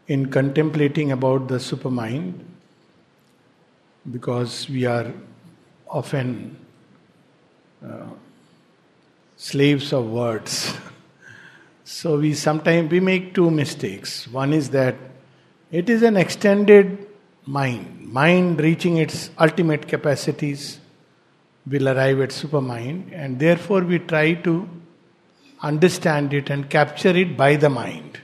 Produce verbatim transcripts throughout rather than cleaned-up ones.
in contemplating about the supermind, because we are often uh, slaves of words. So we sometimes we make two mistakes. One is that it is an extended mind. Mind reaching its ultimate capacities will arrive at supermind, and therefore we try to understand it and capture it by the mind.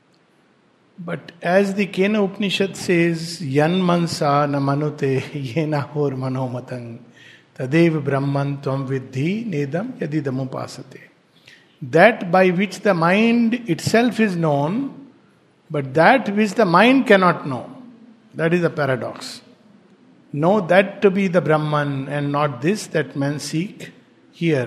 But as the Kena Upanishad says, Yan mansa na manute yena hor manomatang tadev brahman tvam vidhi nedam yadidam upasate. That by which the mind itself is known, but that which the mind cannot know. That is a paradox. Know that to be the Brahman and not this that men seek here.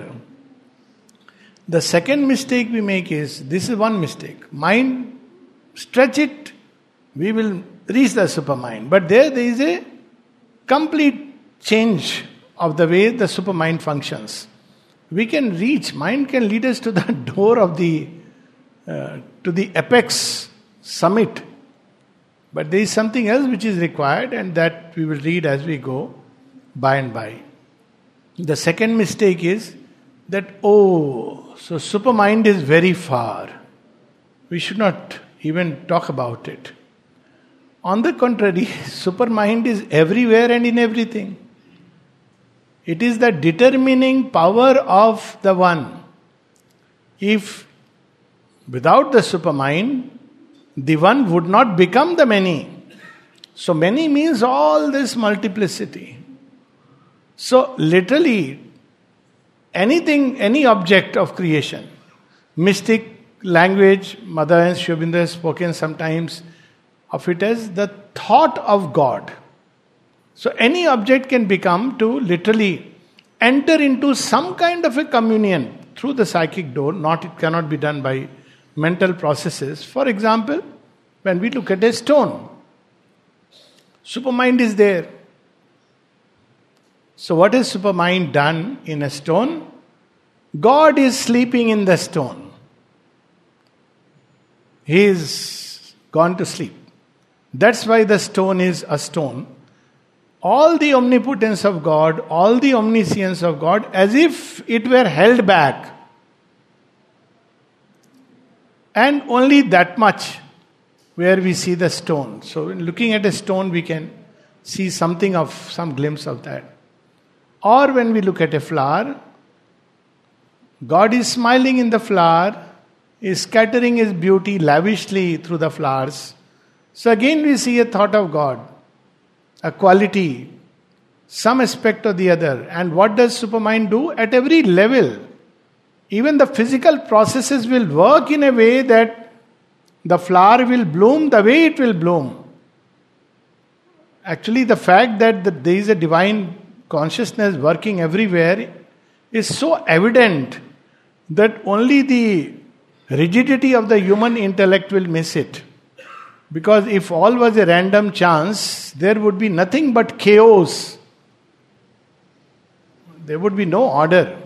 The second mistake we make is, this is one mistake. Mind, stretch it, we will reach the supermind. But there, there is a complete change of the way the supermind functions. We can reach, mind can lead us to the door of the, uh, to the apex summit. But there is something else which is required, and that we will read as we go by and by. The second mistake is that, oh, so supermind is very far. We should not even talk about it. On the contrary, supermind is everywhere and in everything. It is the determining power of the one. If without the supermind, the one would not become the many. So many means all this multiplicity. So literally, anything, any object of creation, mystic language, Mother and Sri Aurobindo has spoken sometimes of it as the thought of God. So any object can become to literally enter into some kind of a communion through the psychic door. Not, it cannot be done by mental processes. For example, when we look at a stone, supermind is there. So what has supermind done in a stone? God is sleeping in the stone. He is gone to sleep. That's why the stone is a stone. All the omnipotence of God, all the omniscience of God, as if it were held back. And only that much where we see the stone. So in looking at a stone, we can see something of, some glimpse of that. Or when we look at a flower, God is smiling in the flower, is scattering His beauty lavishly through the flowers. So again we see a thought of God, a quality, some aspect or the other. And what does supermind do? At every level, even the physical processes will work in a way that the flower will bloom the way it will bloom. Actually, the fact that the, there is a divine consciousness working everywhere is so evident that only the rigidity of the human intellect will miss it. Because if all was a random chance, there would be nothing but chaos. There would be no order.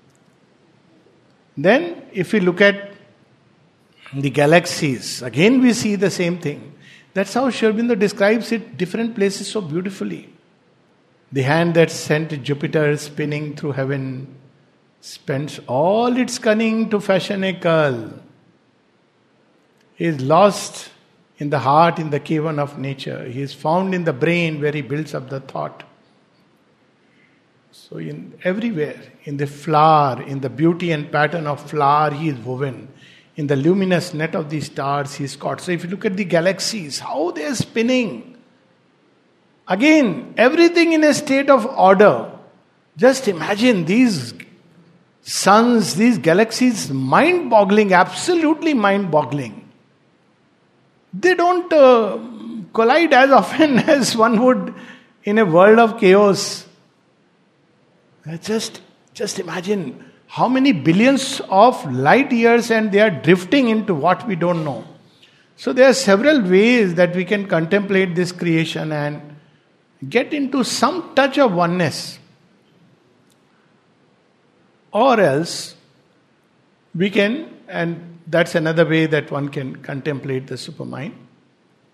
Then, if we look at the galaxies, again we see the same thing. That's how Sri Aurobindo describes it, different places so beautifully. The hand that sent Jupiter spinning through heaven spends all its cunning to fashion a curl. He is lost in the heart, in the cavern of nature. He is found in the brain where he builds up the thought. So in everywhere, in the flower, in the beauty and pattern of flower, he is woven. In the luminous net of the stars, he is caught. So if you look at the galaxies, how they are spinning. Again, everything in a state of order. Just imagine these suns, these galaxies, mind-boggling, absolutely mind-boggling. They don't uh, collide as often as one would in a world of chaos. Just, just imagine how many billions of light years and they are drifting into what we don't know. So there are several ways that we can contemplate this creation and get into some touch of oneness. Or else we can, and that's another way that one can contemplate the supermind.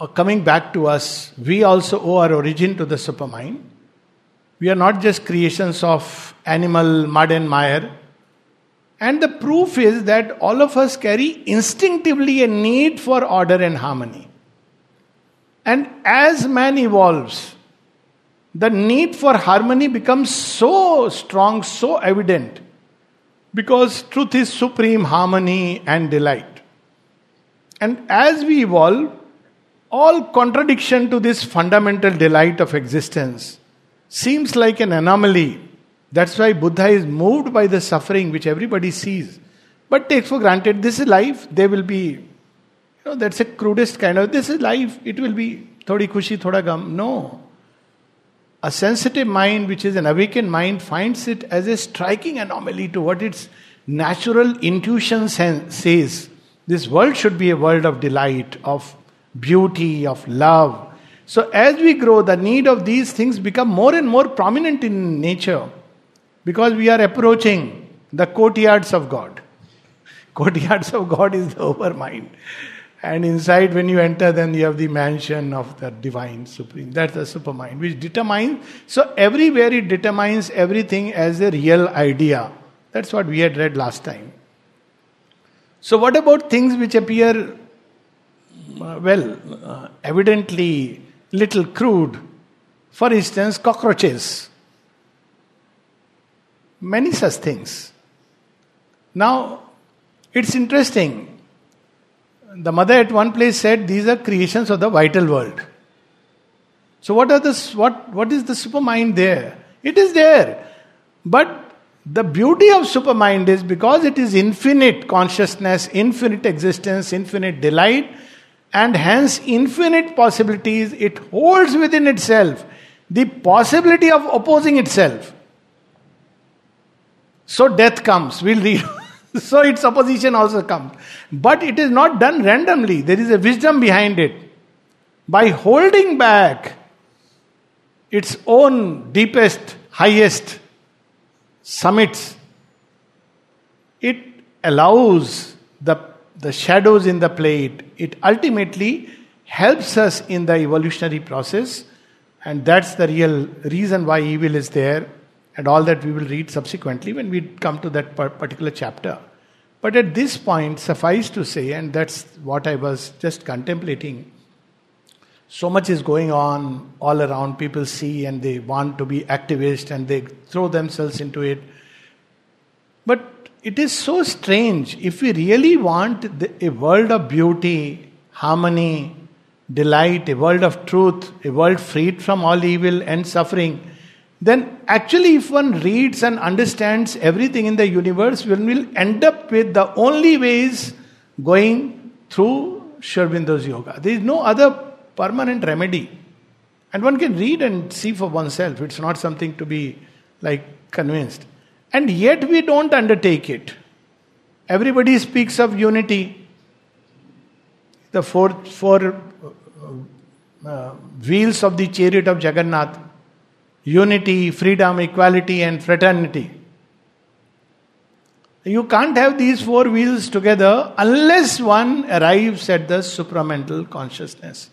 uh, coming back to us, we also owe our origin to the supermind. We are not just creations of animal mud and mire. And the proof is that all of us carry instinctively a need for order and harmony. And as man evolves, the need for harmony becomes so strong, so evident, because truth is supreme harmony and delight. And as we evolve, all contradiction to this fundamental delight of existence seems like an anomaly. That's why Buddha is moved by the suffering which everybody sees, but takes for granted this is life. There will be, you know, that's a crudest kind of, this is life. It will be thodi khushi, thoda gum. No. A sensitive mind, which is an awakened mind, finds it as a striking anomaly to what its natural intuition says. This world should be a world of delight, of beauty, of love. So as we grow, the need of these things become more and more prominent in nature, because we are approaching the courtyards of God. Courtyards of God is the overmind. And inside, when you enter, then you have the mansion of the divine supreme. That's the supermind, which determines. So everywhere it determines everything as a real idea. That's what we had read last time. So what about things which appear, uh, well, uh, evidently little crude? For instance, cockroaches. Many such things. Now, it's interesting. The mother at one place said these are creations of the vital world. So what are the what what is the supermind there? It is there. But the beauty of supermind is because it is infinite consciousness, infinite existence, infinite delight, and hence infinite possibilities, it holds within itself the possibility of opposing itself. So death comes. We'll read. So its opposition also comes. But it is not done randomly. There is a wisdom behind it. By holding back its own deepest, highest summits, it allows the, the shadows in the plate. It ultimately helps us in the evolutionary process. And that's the real reason why evil is there. And all that we will read subsequently when we come to that particular chapter. But at this point, suffice to say, and that's what I was just contemplating, so much is going on all around. People see and they want to be activists and they throw themselves into it. But it is so strange. If we really want the, a world of beauty, harmony, delight, a world of truth, a world freed from all evil and suffering, then actually if one reads and understands everything in the universe, one will end up with the only ways going through Sri Aurobindo's yoga. There is no other permanent remedy. And one can read and see for oneself. It's not something to be like convinced. And yet we don't undertake it. Everybody speaks of unity. The four, four uh, wheels of the chariot of Jagannath. Unity, freedom, equality and fraternity. You can't have these four wheels together unless one arrives at the supramental consciousness.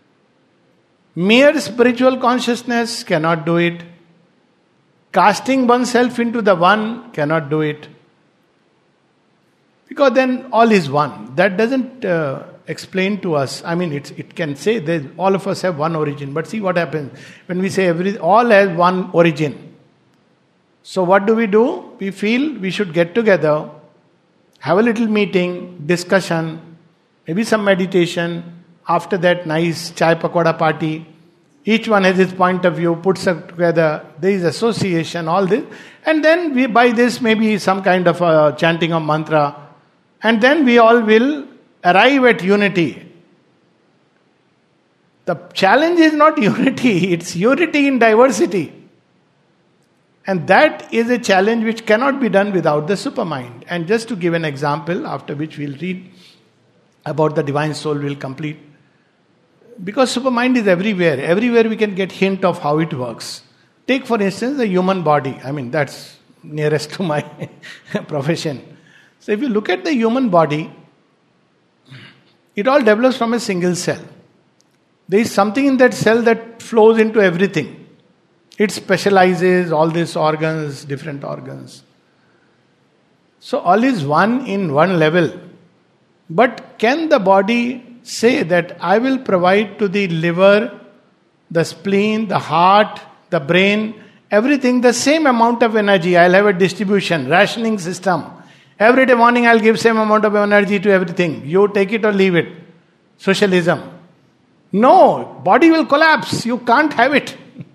Mere spiritual consciousness cannot do it. Casting oneself into the one cannot do it. Because then all is one. That doesn't uh, explain to us. I mean, it's, it can say that all of us have one origin. But see what happens when we say every all has one origin. So what do we do? We feel we should get together, have a little meeting, discussion, maybe some meditation. After that, nice chai pakoda party. Each one has his point of view, puts it together. There is association, all this. And then we, by this, maybe some kind of a chanting of mantra. And then we all will arrive at unity. The challenge is not unity, it's unity in diversity. And that is a challenge which cannot be done without the supermind. And just to give an example, after which we'll read about the divine soul, we'll complete. Because supermind is everywhere. Everywhere we can get hint of how it works. Take for instance the human body. I mean, that's nearest to my profession. So if you look at the human body, it all develops from a single cell. There is something in that cell that flows into everything. It specializes all these organs, different organs. So all is one in one level. But can the body say that I will provide to the liver, the spleen, the heart, the brain, everything the same amount of energy? I'll have a distribution, rationing system. Every day morning I'll give same amount of energy to everything. You take it or leave it. Socialism. No, body will collapse. You can't have it.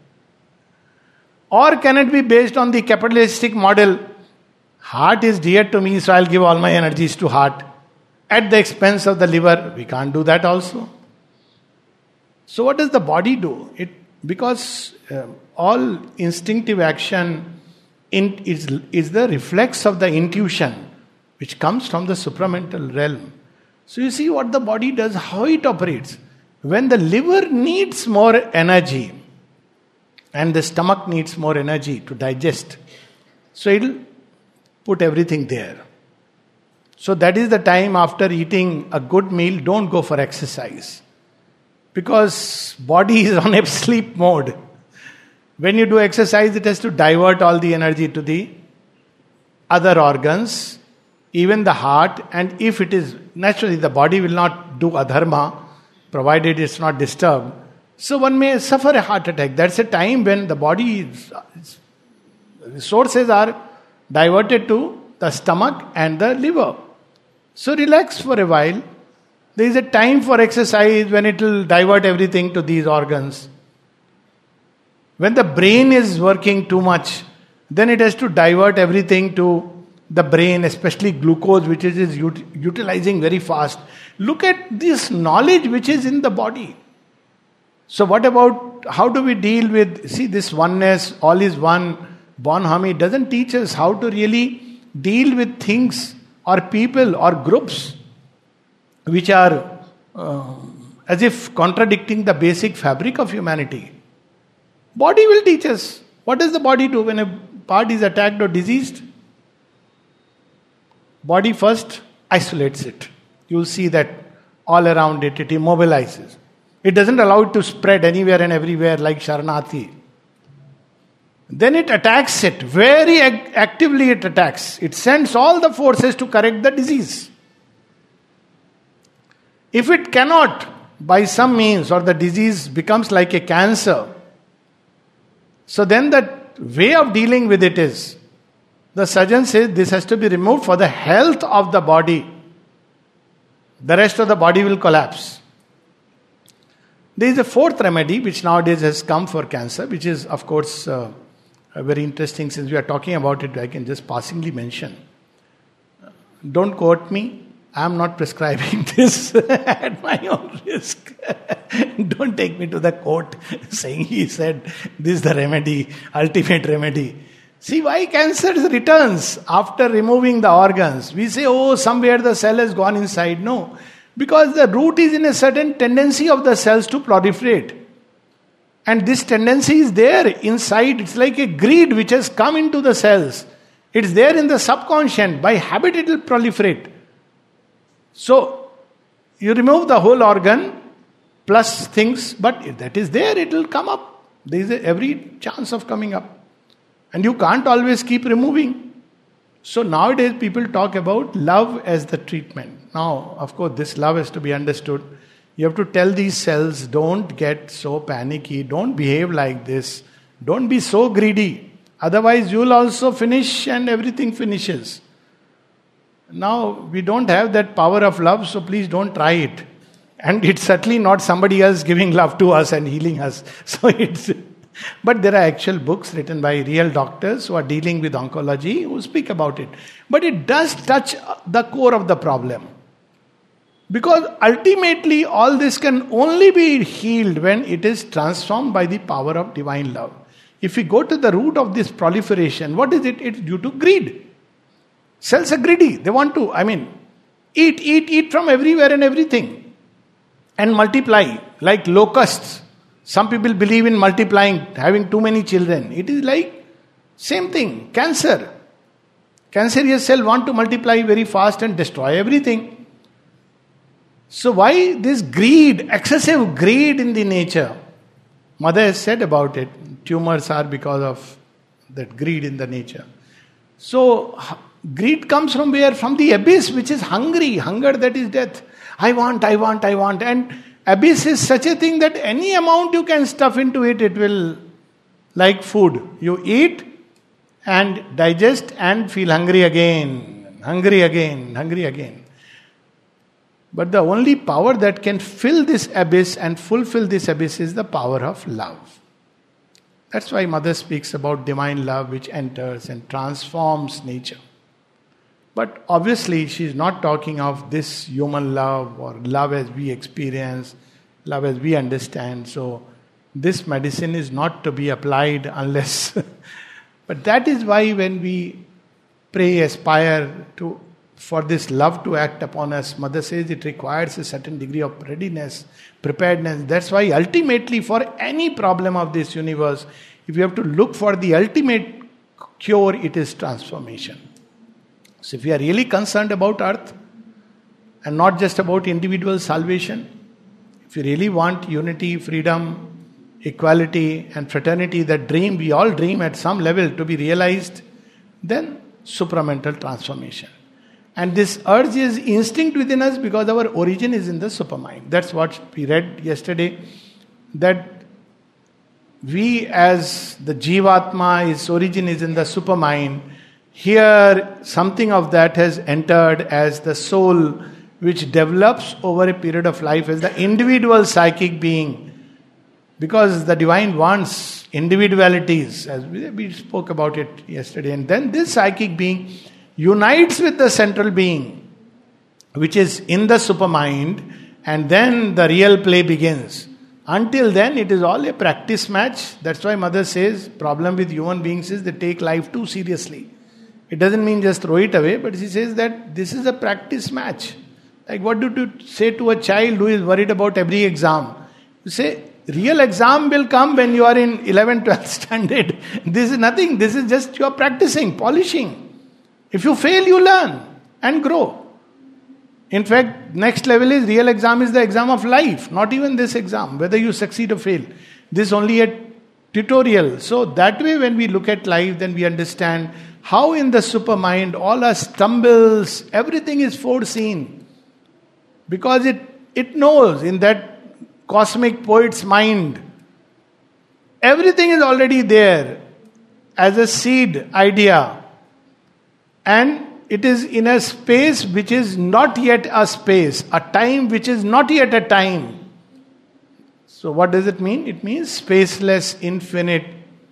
Or can it be based on the capitalistic model? Heart is dear to me, so I'll give all my energies to heart at the expense of the liver. We can't do that also. So what does the body do? It because uh, all instinctive action in, is, is the reflex of the intuition which comes from the supramental realm. So you see what the body does, how it operates. When the liver needs more energy and the stomach needs more energy to digest, so it'll put everything there. So that is the time after eating a good meal, don't go for exercise. Because body is on a sleep mode. When you do exercise, it has to divert all the energy to the other organs, even the heart. And if it is, naturally the body will not do adharma, provided it's not disturbed. So one may suffer a heart attack. That's a time when the body is, resources are diverted to the stomach and the liver. So relax for a while. There is a time for exercise when it will divert everything to these organs. When the brain is working too much, then it has to divert everything to the brain, especially glucose, which it is ut- utilizing very fast. Look at this knowledge which is in the body. So what about, how do we deal with, see this oneness, all is one, Bonhomie doesn't teach us how to really deal with things or people or groups which are uh, as if contradicting the basic fabric of humanity. Body will teach us. What does the body do when a part is attacked or diseased? Body first isolates it. You will see that all around it, it immobilizes. It doesn't allow it to spread anywhere and everywhere like Sharanati. Then it attacks it. Very ag- actively it attacks. It sends all the forces to correct the disease. If it cannot, by some means, or the disease becomes like a cancer, so then the way of dealing with it is, the surgeon says this has to be removed for the health of the body. The rest of the body will collapse. There is a fourth remedy which nowadays has come for cancer, which is of course uh, very interesting. Since we are talking about it, I can just passingly mention. Don't quote me. I am not prescribing this at my own risk. Don't take me to the court saying he said this is the remedy, ultimate remedy. See why cancer returns after removing the organs. We say, oh, somewhere the cell has gone inside. No, because the root is in a certain tendency of the cells to proliferate. And this tendency is there inside. It's like a greed which has come into the cells. It's there in the subconscious. By habit it will proliferate. So, you remove the whole organ plus things, but if that is there, it will come up. There is a, every chance of coming up. And you can't always keep removing. So nowadays people talk about love as the treatment. Now, of course, this love has to be understood. You have to tell these cells, don't get so panicky, don't behave like this, don't be so greedy. Otherwise, you will also finish and everything finishes. Now, we don't have that power of love, so please don't try it. And it's certainly not somebody else giving love to us and healing us. So it's... But there are actual books written by real doctors who are dealing with oncology who speak about it. But it does touch the core of the problem. Because ultimately all this can only be healed when it is transformed by the power of divine love. If we go to the root of this proliferation, what is it? It's due to greed. Cells are greedy. They want to, I mean, eat, eat, eat from everywhere and everything. And multiply like locusts. Some people believe in multiplying, having too many children. It is like same thing. Cancer. Cancerous cell want to multiply very fast and destroy everything. So why this greed, excessive greed in the nature? Mother has said about it, tumors are because of that greed in the nature. So greed comes from where? From the abyss, which is hungry, hunger that is death. I want, I want, I want. And abyss is such a thing that any amount you can stuff into it, it will, like food. You eat and digest and feel hungry again, hungry again, hungry again. But the only power that can fill this abyss and fulfill this abyss is the power of love. That's why Mother speaks about divine love which enters and transforms nature. But obviously she is not talking of this human love or love as we experience, love as we understand. So this medicine is not to be applied unless... But that is why when we pray, aspire to for this love to act upon us, Mother says it requires a certain degree of readiness, preparedness. That's why ultimately for any problem of this universe, if you have to look for the ultimate cure, it is transformation. So if we are really concerned about earth and not just about individual salvation, if you really want unity, freedom, equality and fraternity, that dream, we all dream at some level to be realized, then supramental transformation. And this urge is instinct within us because our origin is in the supermind. That's what we read yesterday, that we as the Jivatma, its origin is in the supermind. Here something of that has entered as the soul which develops over a period of life as the individual psychic being. Because the divine wants individualities, as we spoke about it yesterday. And then this psychic being unites with the central being, which is in the supermind, and then the real play begins. Until then, it is all a practice match. That's why Mother says, problem with human beings is they take life too seriously. It doesn't mean just throw it away, but she says that this is a practice match. Like what do you say to a child who is worried about every exam? You say, real exam will come when you are in eleventh, twelfth standard. This is nothing. This is just you are practicing, polishing. If you fail, you learn and grow. In fact, next level is real exam is the exam of life, not even this exam, whether you succeed or fail. This is only a tutorial. So that way when we look at life, then we understand how in the supermind all our stumbles, everything is foreseen. Because it, it knows in that cosmic poet's mind, everything is already there as a seed idea. And it is in a space which is not yet a space, a time which is not yet a time. So what does it mean? It means spaceless, infinite,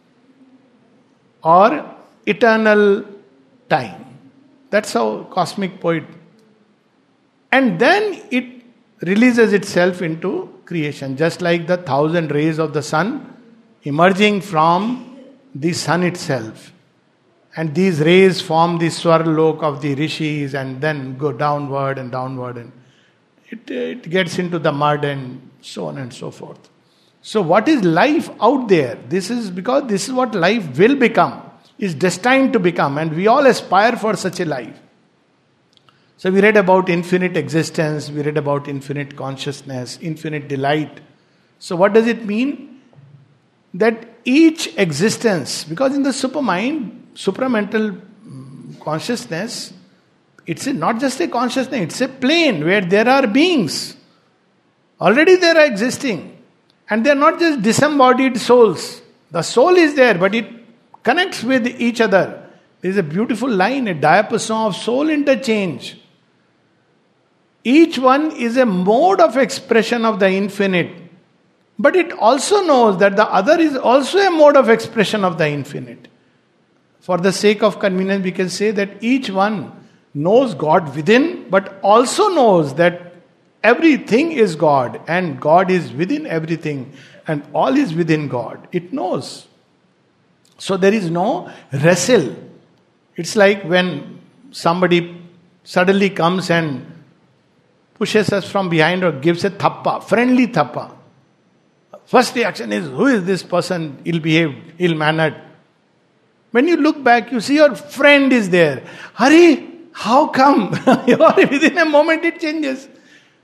or eternal time. That's how cosmic poet. And then it releases itself into creation, just like the thousand rays of the sun emerging from the sun itself. And these rays form the Swarlok of the rishis and then go downward and downward. And it, it gets into the mud and so on and so forth. So what is life out there? This is because this is what life will become, is destined to become. And we all aspire for such a life. So we read about infinite existence, we read about infinite consciousness, infinite delight. So what does it mean? That each existence, because in the supermind, supramental consciousness, it's a, not just a consciousness, it's a plane where there are beings. Already they are existing. And they are not just disembodied souls. The soul is there, but it connects with each other. There is a beautiful line, a diapason of soul interchange. Each one is a mode of expression of the infinite. But it also knows that the other is also a mode of expression of the infinite. For the sake of convenience, we can say that each one knows God within, but also knows that everything is God, and God is within everything, and all is within God. It knows. So there is no wrestle. It's like when somebody suddenly comes and pushes us from behind or gives a thappa, friendly thappa. First reaction is, who is this person ill-behaved, ill-mannered? When you look back, you see your friend is there. Hari, how come? Within a moment it changes.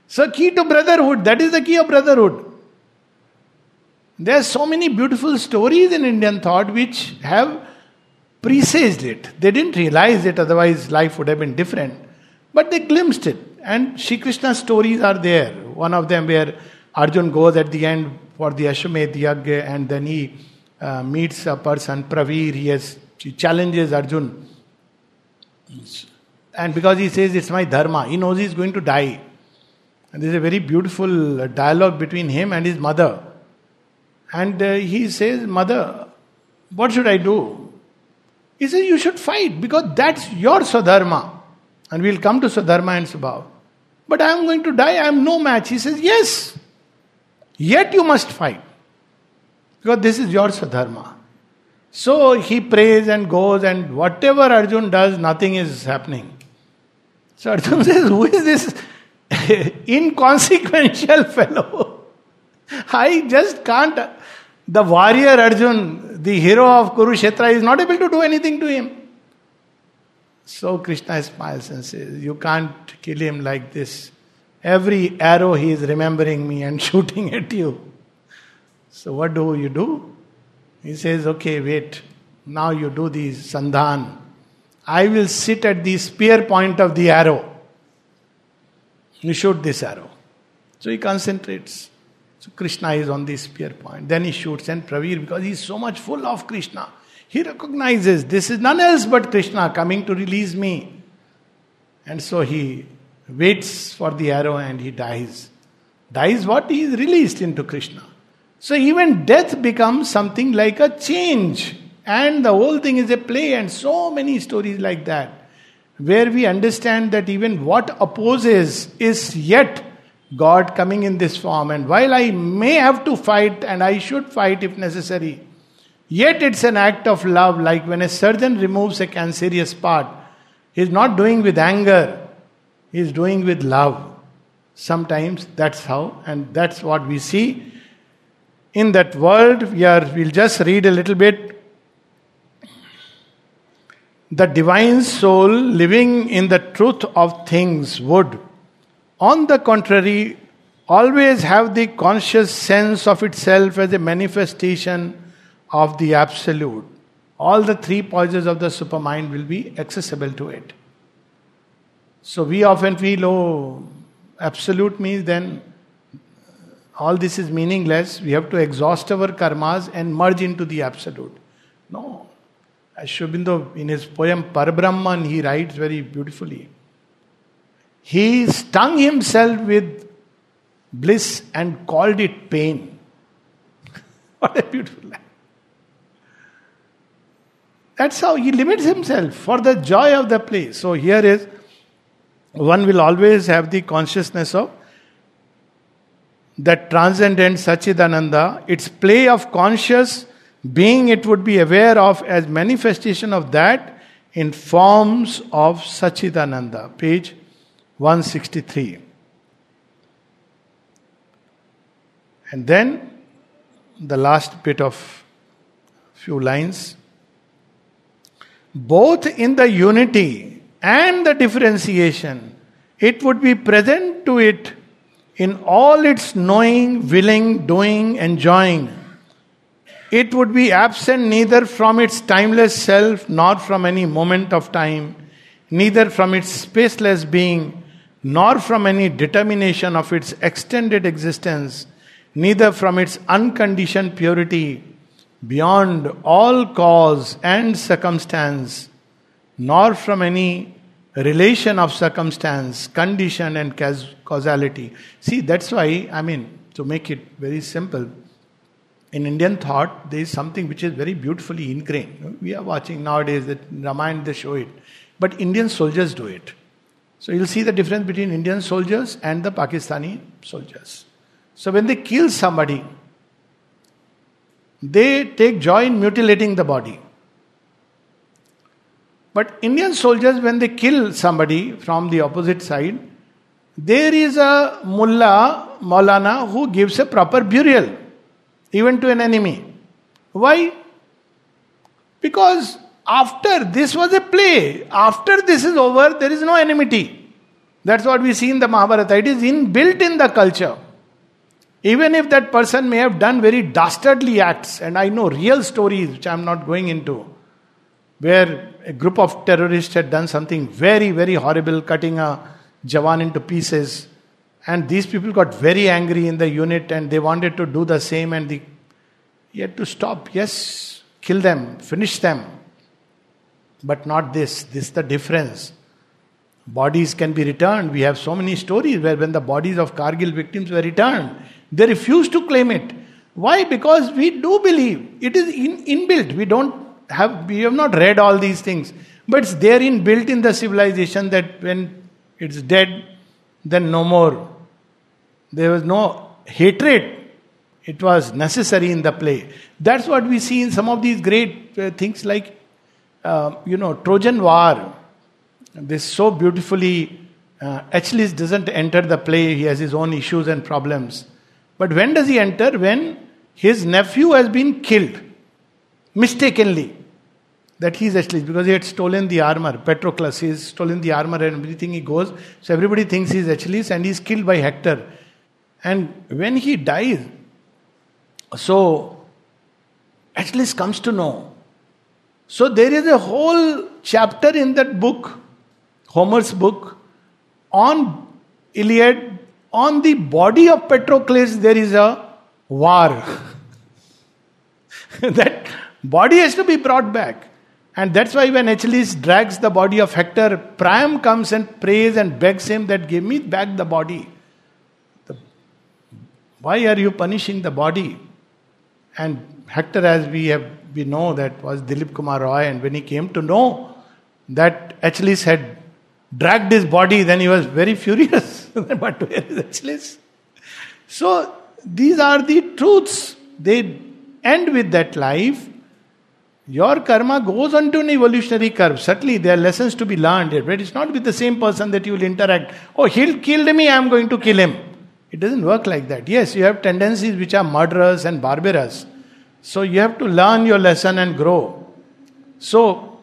So key to brotherhood, that is the key of brotherhood. There are so many beautiful stories in Indian thought which have presaged it. They didn't realize it, otherwise life would have been different. But they glimpsed it. And Shri Krishna's stories are there. One of them where Arjun goes at the end for the Ashwamedh Yagya, and then he uh, meets a person, Pravir, he, has, he challenges Arjun. And because he says, it's my dharma, he knows he's going to die. And there's a very beautiful dialogue between him and his mother. And uh, he says, Mother, what should I do? He says, you should fight, because that's your Swadharma. And we'll come to Swadharma and Subhav. But I am going to die, I am no match. He says, yes, yet you must fight. Because this is your Swadharma. So he prays and goes, and whatever Arjun does, nothing is happening. So Arjun says, who is this inconsequential fellow? I just can't. The warrior Arjun, the hero of Kurukshetra, is not able to do anything to him. So Krishna smiles and says, you can't kill him like this. Every arrow he is remembering me and shooting at you. So what do you do? He says, okay, wait. Now you do the sandhan. I will sit at the spear point of the arrow. You shoot this arrow. So he concentrates. So Krishna is on the spear point. Then he shoots, and Pravir, because he is so much full of Krishna, he recognizes this is none else but Krishna coming to release me. And so he waits for the arrow and he dies. Dies what? He is released into Krishna. So even death becomes something like a change. And the whole thing is a play, and so many stories like that, where we understand that even what opposes is yet God coming in this form. And while I may have to fight, and I should fight if necessary, yet it's an act of love. Like when a surgeon removes a cancerous part, he's not doing with anger, he's doing with love. Sometimes that's how, and that's what we see in that world. We are, we'll just read a little bit. The divine soul living in the truth of things would, on the contrary, always have the conscious sense of itself as a manifestation of the absolute. All the three poisons of the supermind will be accessible to it. So we often feel, oh, absolute means then all this is meaningless. We have to exhaust our karmas and merge into the absolute. No. As Sri Aurobindo in his poem Parabrahman, he writes very beautifully. He stung himself with bliss and called it pain. What a beautiful line. That's how he limits himself for the joy of the play. So here is, one will always have the consciousness of that transcendent Sachidananda, its play of conscious being it would be aware of as manifestation of that in forms of Sachidananda. Page one sixty-three. And then the last bit of few lines. Both in the unity and the differentiation, it would be present to it in all its knowing, willing, doing, enjoying. It would be absent neither from its timeless self nor from any moment of time, neither from its spaceless being, nor from any determination of its extended existence, neither from its unconditioned purity, beyond all cause and circumstance, nor from any relation of circumstance, condition and causality. See, that's why, I mean, to make it very simple, in Indian thought, there is something which is very beautifully ingrained. We are watching nowadays that Ramayana, they show it. But Indian soldiers do it. So you'll see the difference between Indian soldiers and the Pakistani soldiers. So when they kill somebody, they take joy in mutilating the body. But Indian soldiers, when they kill somebody from the opposite side, there is a mullah, maulana, who gives a proper burial, even to an enemy. Why? Because after this was a play. After this is over, there is no enmity. That's what we see in the Mahabharata. It is inbuilt in the culture. Even if that person may have done very dastardly acts, and I know real stories which I am not going into, where a group of terrorists had done something very, very horrible, cutting a Jawan into pieces, and these people got very angry in the unit and they wanted to do the same, and they he had to stop. Yes, kill them, finish them. But not this. This is the difference. Bodies can be returned. We have so many stories where when the bodies of Kargil victims were returned, they refused to claim it. Why? Because we do believe. It is in, inbuilt. We don't have, we have not read all these things. But it's there inbuilt in the civilization that when it's dead, then no more. There was no hatred. It was necessary in the play. That's what we see in some of these great uh, things like, uh, you know, Trojan War. This so beautifully, uh, Achilles doesn't enter the play. He has his own issues and problems. But when does he enter? When his nephew has been killed. Mistakenly. That he is Achilles because he had stolen the armor. Patroclus, he has stolen the armor and everything he goes. So everybody thinks he is Achilles and he is killed by Hector. And when he dies, so Achilles comes to know. So there is a whole chapter in that book, Homer's book, on Iliad, on the body of Patroclus there is a war. That body has to be brought back. And that's why when Achilles drags the body of Hector, Priam comes and prays and begs him that give me back the body. The, why are you punishing the body? And Hector, as we have we know, that was Dilip Kumar Roy, and when he came to know that Achilles had dragged his body, then he was very furious. But where is Achilles? So these are the truths. They end with that life. Your karma goes on to an evolutionary curve. Certainly there are lessons to be learned here, but it's not with the same person that you will interact. Oh, he'll kill me, I am going to kill him. It doesn't work like that. Yes, you have tendencies which are murderous and barbarous. So you have to learn your lesson and grow. So,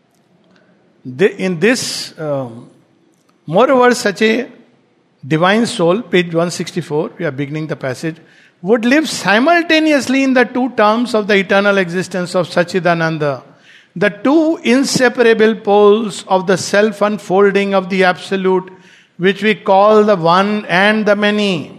in this, um, moreover, such a divine soul, page one sixty-four, we are beginning the passage, would live simultaneously in the two terms of the eternal existence of Satchidananda, the two inseparable poles of the self-unfolding of the Absolute, which we call the one and the many.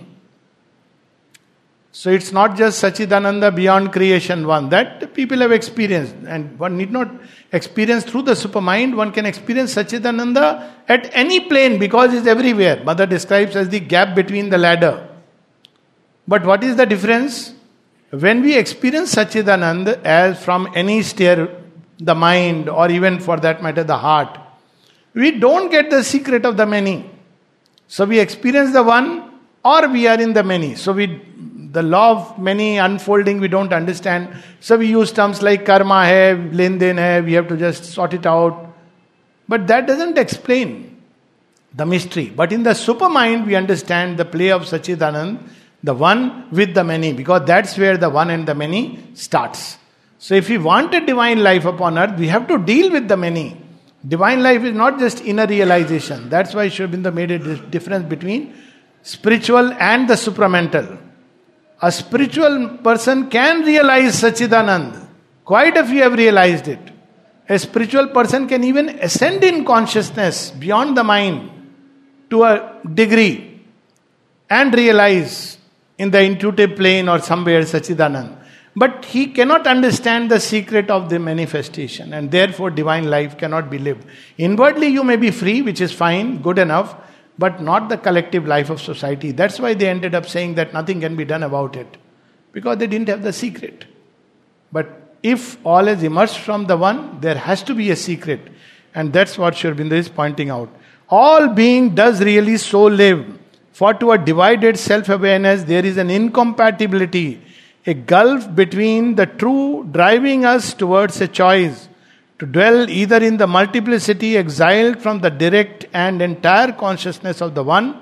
So it's not just Satchidananda beyond creation one. That people have experienced. And one need not experience through the supermind. One can experience Satchidananda at any plane because it's everywhere. Mother describes as the gap between the ladder. But what is the difference? When we experience Satchidananda as from any stair, the mind, or even for that matter the heart, we don't get the secret of the many. So we experience the one or we are in the many. So we the law of many unfolding we don't understand. So we use terms like karma hai, len den hai, we have to just sort it out. But that doesn't explain the mystery. But in the supermind we understand the play of Satchidanand, the one with the many, because that's where the one and the many starts. So if we want a divine life upon earth, we have to deal with the many. Divine life is not just inner realization. That's why Sri Aurobindo made a difference between spiritual and the supramental. A spiritual person can realize Satchidanand. Quite a few have realized it. A spiritual person can even ascend in consciousness beyond the mind to a degree and realize in the intuitive plane or somewhere Satchidanand. But he cannot understand the secret of the manifestation, and therefore divine life cannot be lived. Inwardly you may be free, which is fine, good enough, but not the collective life of society. That's why they ended up saying that nothing can be done about it, because they didn't have the secret. But if all has emerged from the one, there has to be a secret. And that's what Sri Aurobindo is pointing out. All being does really so live, for to a divided self-awareness there is an incompatibility, a gulf between the true driving us towards a choice, to dwell either in the multiplicity exiled from the direct and entire consciousness of the one,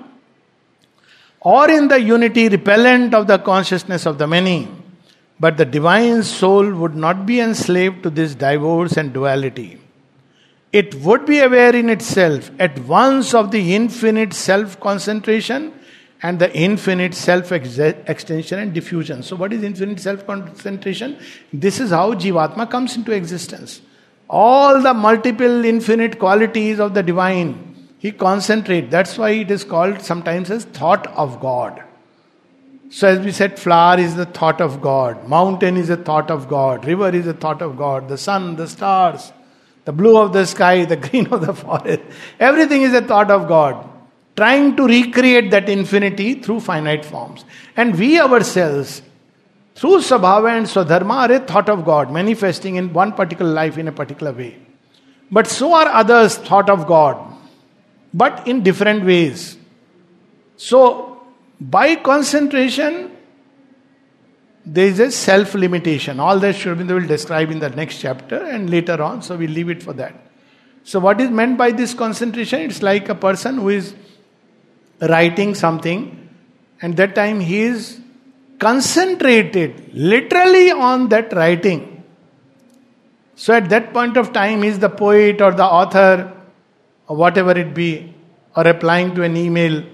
or in the unity repellent of the consciousness of the many. But the divine soul would not be enslaved to this divorce and duality. it would be aware in itself at once of the infinite self-concentration and the infinite self-extension and diffusion. So what is infinite self-concentration? This is how Jivatma comes into existence. All the multiple infinite qualities of the divine, he concentrates. That's why it is called sometimes as thought of God. So as we said, flower is the thought of God, mountain is a thought of God, river is a thought of God, the sun, the stars, the blue of the sky, the green of the forest, everything is a thought of God, trying to recreate that infinity through finite forms. And we ourselves, through Svabhava and Swadharma, are a thought of God, manifesting in one particular life in a particular way. But so are others thought of God, but in different ways. So, by concentration, there is a self-limitation. All that Sri Aurobindo will describe in the next chapter and later on, so we leave it for that. So what is meant by this concentration? It's like a person who is writing something, and that time he is concentrated literally on that writing. So at that point of time, he is the poet or the author, or whatever it be, or replying to an email.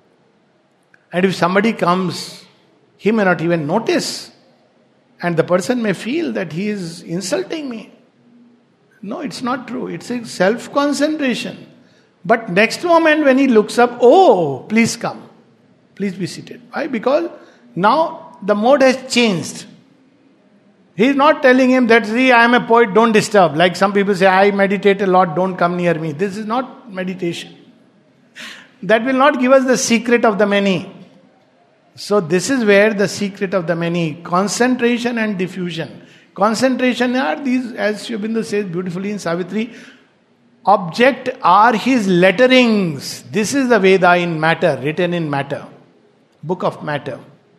And if somebody comes, he may not even notice. And the person may feel that he is insulting me. No, it's not true. It's a self-concentration. But next moment when he looks up, oh, please come. Please be seated. Why? Because now the mode has changed. He is not telling him that, see, I am a poet, don't disturb. Like some people say, I meditate a lot, don't come near me. This is not meditation. That will not give us the secret of the many. So this is where the secret of the many, concentration and diffusion. Concentration are these, as Sri Aurobindo says beautifully in Savitri, object are his letterings. This is the Veda in matter, written in matter. Book of matter.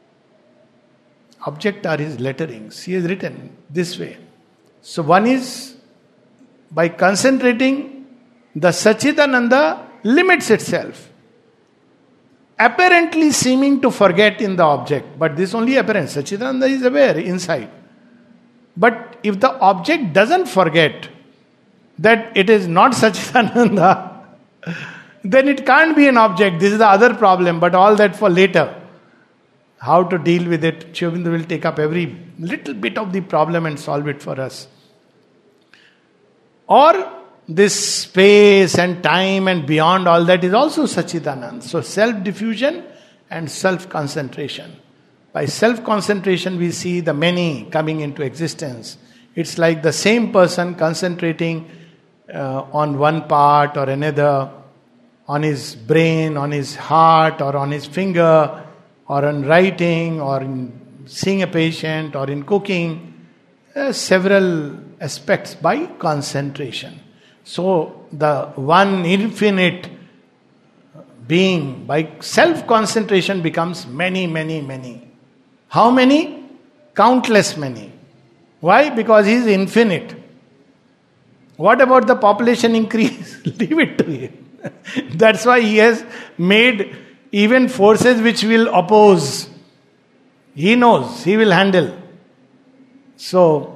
Object are his letterings. He has written this way. So one is, by concentrating, the Sachidananda limits itself, apparently seeming to forget in the object. But this only appearance. Sachidananda is aware inside. But if the object doesn't forget that it is not Sachidananda, then it can't be an object. This is the other problem, but all that for later. How to deal with it, Sri Aurobindo will take up every little bit of the problem and solve it for us. Or this space and time and beyond all that is also Sachidananda. So self-diffusion and self-concentration. By self-concentration we see the many coming into existence. It's like the same person concentrating uh, on one part or another, on his brain, on his heart, or on his finger, or on writing, or in seeing a patient, or in cooking. There are several aspects by concentration. So the one infinite being by self-concentration becomes many, many, many. How many? Countless many. Why? Because he is infinite. What about the population increase? Leave it to him. That's why he has made even forces which will oppose. He knows, he will handle. So,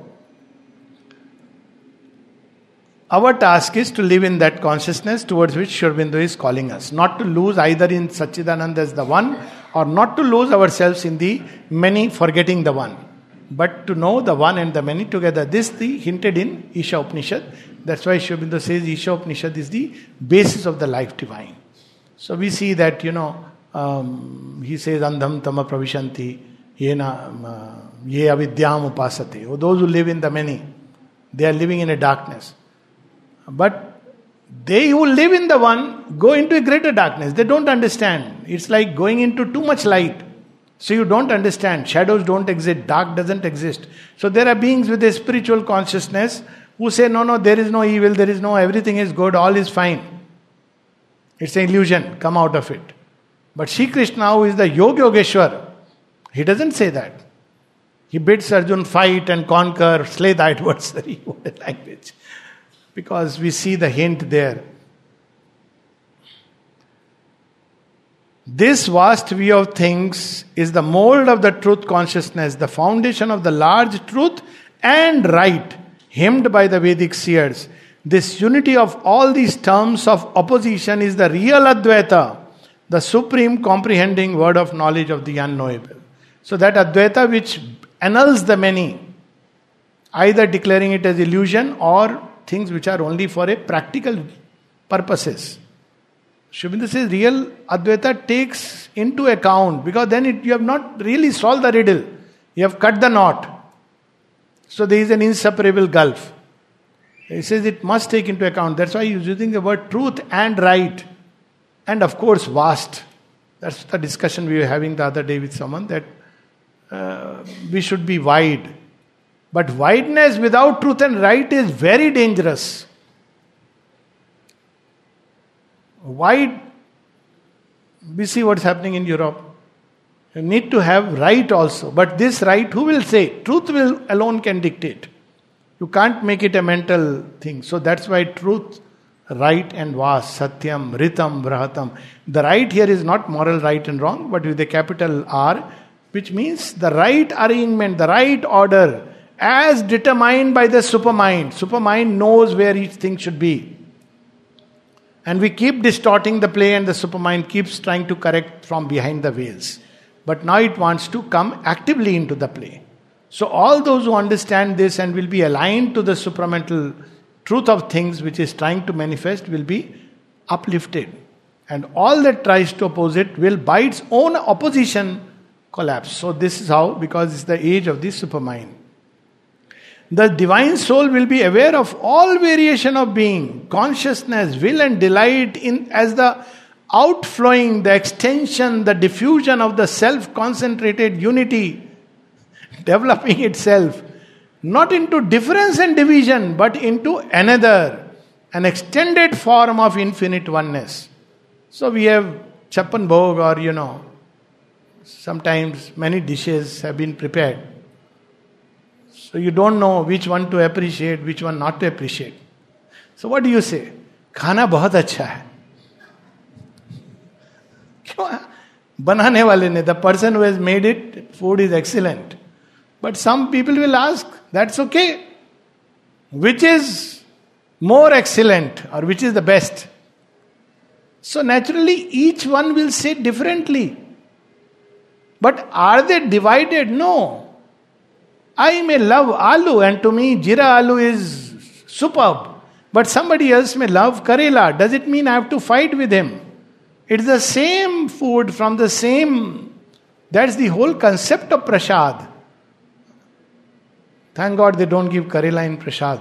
our task is to live in that consciousness towards which Sri Aurobindo is calling us. Not to lose either in Sachidananda as the one, or not to lose ourselves in the many, forgetting the one. But to know the one and the many together. This the hinted in Isha Upanishad. That's why Sri Aurobindo says Isha Upanishad is the basis of the life divine. So we see that, you know, um, he says, Andham tama pravishanti, yena, ye avidyam upasate. Oh, those who live in the many, they are living in a darkness. But they who live in the one go into a greater darkness. They don't understand. It's like going into too much light. So you don't understand. Shadows don't exist. Dark doesn't exist. So there are beings with a spiritual consciousness who say, no, no, there is no evil, there is no, everything is good, all is fine. It's an illusion. Come out of it. But Shri Krishna, who is the Yog Yogeshwar, he doesn't say that. He bids Arjun fight and conquer, slay the adversary. What a language. Because we see the hint there. This vast view of things is the mold of the truth consciousness, the foundation of the large truth and right, hymned by the Vedic seers. This unity of all these terms of opposition is the real Advaita, the supreme comprehending word of knowledge of the unknowable. So that Advaita which annuls the many, either declaring it as illusion or things which are only for a practical purposes. Sri Aurobindo says real Advaita takes into account, because then it, you have not really solved the riddle. You have cut the knot. So there is an inseparable gulf. He says it must take into account. That's why he's using the word truth and right. And of course vast. That's the discussion we were having the other day with someone, that uh, we should be wide. But wideness without truth and right is very dangerous. Wide, we see what's happening in Europe. You need to have right also. But this right, who will say? Truth will alone can dictate. You can't make it a mental thing. So that's why truth, right and vast, satyam, ritam, vrahatam. The right here is not moral right and wrong, but with a capital R, which means the right arrangement, the right order, as determined by the supermind. Supermind knows where each thing should be. And we keep distorting the play, and the supermind keeps trying to correct from behind the veils. But now it wants to come actively into the play. So all those who understand this and will be aligned to the supramental truth of things which is trying to manifest will be uplifted. And all that tries to oppose it will by its own opposition collapse. So this is how, because it's the age of the supermind. The divine soul will be aware of all variation of being, consciousness, will and delight in as the outflowing, the extension, the diffusion of the self-concentrated unity developing itself, not into difference and division, but into another, an extended form of infinite oneness. So we have Chappan Bhog, or you know, sometimes many dishes have been prepared. So you don't know which one to appreciate, which one not to appreciate. So what do you say? Khana bahut acha hai. क्यों है? बनाने वाले ने, the person who has made it, food is excellent. But some people will ask, that's okay. Which is more excellent, or which is the best? So naturally each one will say differently. But are they divided? No. I may love aloo, and to me jira aloo is superb. But somebody else may love Karela. Does it mean I have to fight with him? It's the same food from the same. That's the whole concept of prasad. Thank God they don't give Karela in prasad.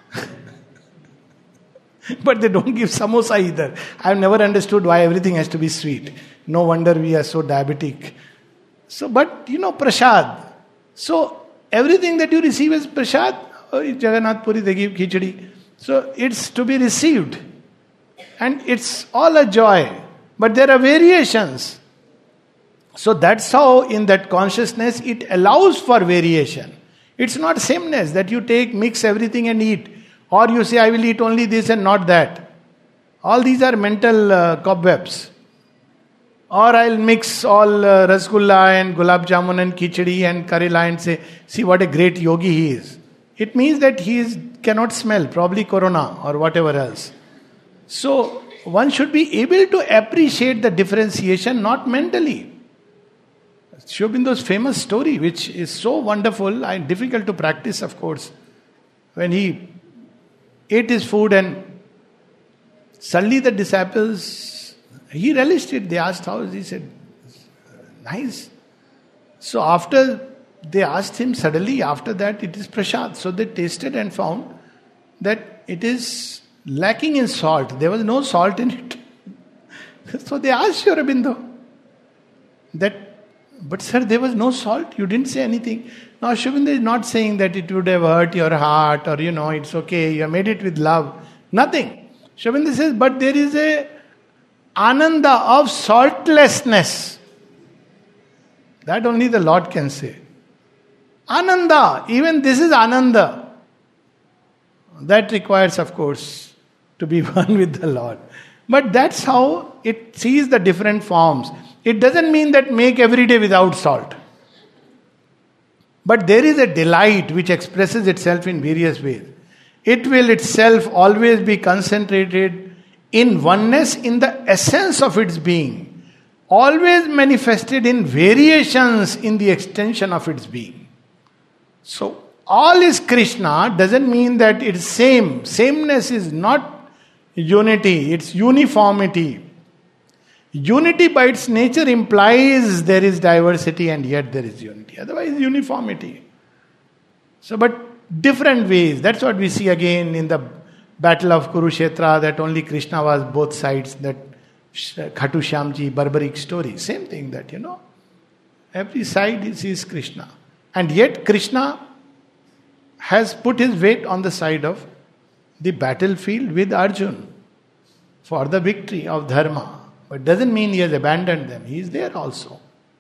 But they don't give samosa either. I've never understood why everything has to be sweet. No wonder we are so diabetic. So, but you know, prasad. So, everything that you receive as prasad, oh, Jagannath Puri, they give khichdi. So, it's to be received. And it's all a joy. But there are variations. So, that's how in that consciousness it allows for variation. It's not sameness that you take, mix everything and eat. Or you say, I will eat only this and not that. All these are mental uh, cobwebs. Or I'll mix all uh, rasgulla and gulab jamun and khichdi and karela and say, see what a great yogi he is. It means that he is, cannot smell, probably corona or whatever else. So, one should be able to appreciate the differentiation, not mentally. Sri Aurobindo's famous story, which is so wonderful and difficult to practice, of course, when he ate his food and suddenly the disciples, he relished it. They asked how, he said, nice. So after they asked him, suddenly after that it is prasad. So they tasted and found that it is lacking in salt. There was no salt in it. So they asked Sri Aurobindo that, but sir, there was no salt. You didn't say anything. Now Sri Aurobindo is not saying that it would have hurt your heart or you know, it's okay, you have made it with love. Nothing. Sri Aurobindo says, but there is a ananda of saltlessness. That only the Lord can say. Ananda. Even this is ananda. That requires, of course, to be one with the Lord. But that's how it sees the different forms. It doesn't mean that make every day without salt. But there is a delight which expresses itself in various ways. It will itself always be concentrated in oneness in the essence of its being, always manifested in variations in the extension of its being. So, all is Krishna doesn't mean that it's same. Sameness is not unity, it's uniformity. Unity by its nature implies there is diversity and yet there is unity. Otherwise, uniformity. So, but different ways. That's what we see again in the battle of Kurukshetra, that only Krishna was both sides, that Khatu Shyamji, barbaric story. Same thing that, you know, every side is, is Krishna. And yet Krishna has put his weight on the side of the battlefield with Arjun for the victory of Dharma. But doesn't mean he has abandoned them. He is there also.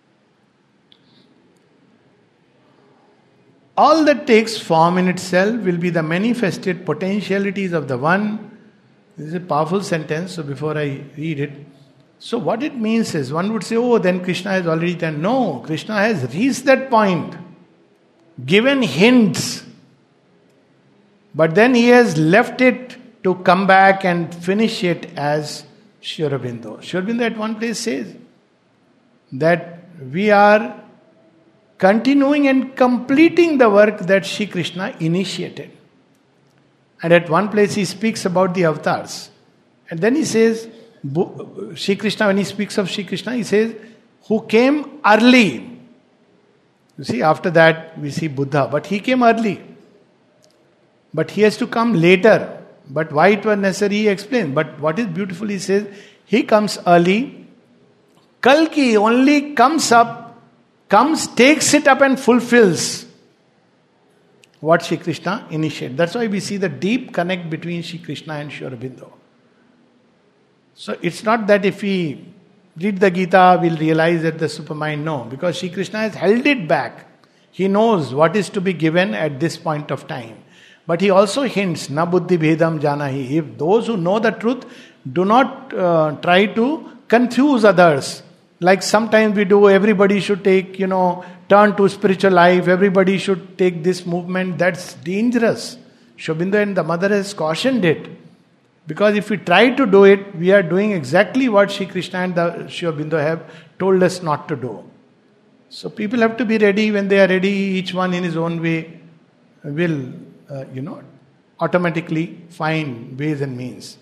All that takes form in itself will be the manifested potentialities of the one. This is a powerful sentence, so before I read it. So what it means is, one would say, oh, then Krishna has already done. No, Krishna has reached that point, given hints. But then he has left it to come back and finish it as Sri Aurobindo. Sri Aurobindo at one place says that we are continuing and completing the work that Sri Krishna initiated. And at one place he speaks about the avatars. And then he says, Sri Krishna, when he speaks of Sri Krishna, he says, who came early. You see, after that we see Buddha, but he came early. But he has to come later. But why it was necessary, he explains. But what is beautiful, he says, he comes early. Kalki only comes up, comes, takes it up and fulfills what Sri Krishna initiated. That's why we see the deep connect between Sri Krishna and Sri Aurobindo. So it's not that if we read the Gita, we'll realize that the supermind, no. Because Sri Krishna has held it back. He knows what is to be given at this point of time. But he also hints, na buddhi bhedam janahi. If those who know the truth do not uh, try to confuse others. Like sometimes we do, everybody should take, you know, turn to spiritual life, everybody should take this movement. That's dangerous. Sri Aurobindo and the mother has cautioned it. Because if we try to do it, we are doing exactly what Sri Krishna and the Sri Aurobindo have told us not to do. So people have to be ready. When they are ready, each one in his own way will, uh, you know, automatically find ways and means.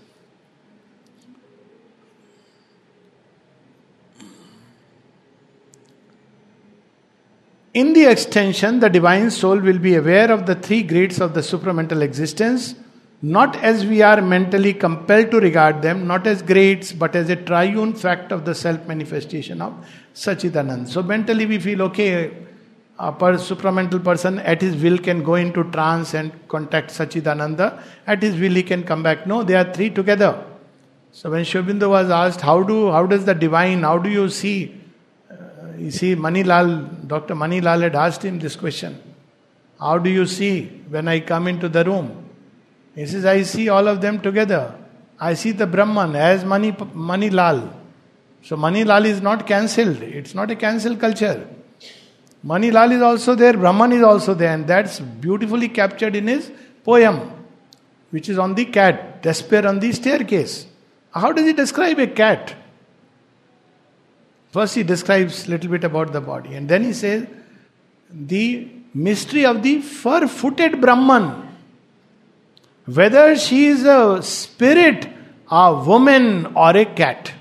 In the extension, the divine soul will be aware of the three grades of the supramental existence, not as we are mentally compelled to regard them, not as grades, but as a triune fact of the self-manifestation of Sachidanand. So mentally we feel, okay, a per supramental person at his will can go into trance and contact Sachidananda. At his will he can come back. No, they are three together. So when Sri Aurobindo was asked, how do how does the divine, how do you see? Uh, you see, Manilal, Doctor Manilal had asked him this question. How do you see when I come into the room? He says, I see all of them together. I see the Brahman as Mani, Manilal. So Manilal is not cancelled. It's not a cancelled culture. Manilal is also there, Brahman is also there, and that's beautifully captured in his poem, which is on the cat, Despair on the Staircase. How does he describe a cat? First he describes a little bit about the body, and then he says, the mystery of the fur-footed Brahman. Whether she is a spirit, a woman, or a cat.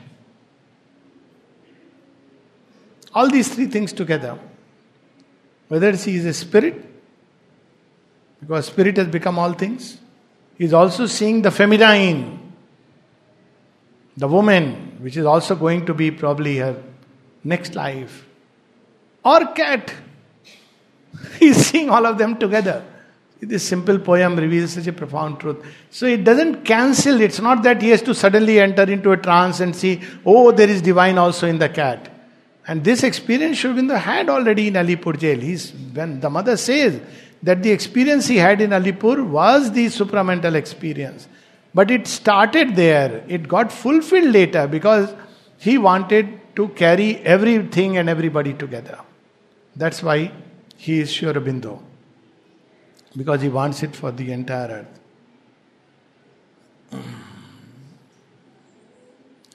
All these three things together. Whether she is a spirit, because spirit has become all things. He is also seeing the feminine, the woman, which is also going to be probably her next life. Or cat. He is seeing all of them together. This simple poem reveals such a profound truth. So it doesn't cancel. It's not that he has to suddenly enter into a trance and see, oh, there is divine also in the cat. And this experience Sri Aurobindo had already in Alipur jail. He's, when the mother says that the experience he had in Alipur was the supramental experience. But it started there. It got fulfilled later because he wanted to carry everything and everybody together. That's why he is Sri Aurobindo. Because he wants it for the entire earth.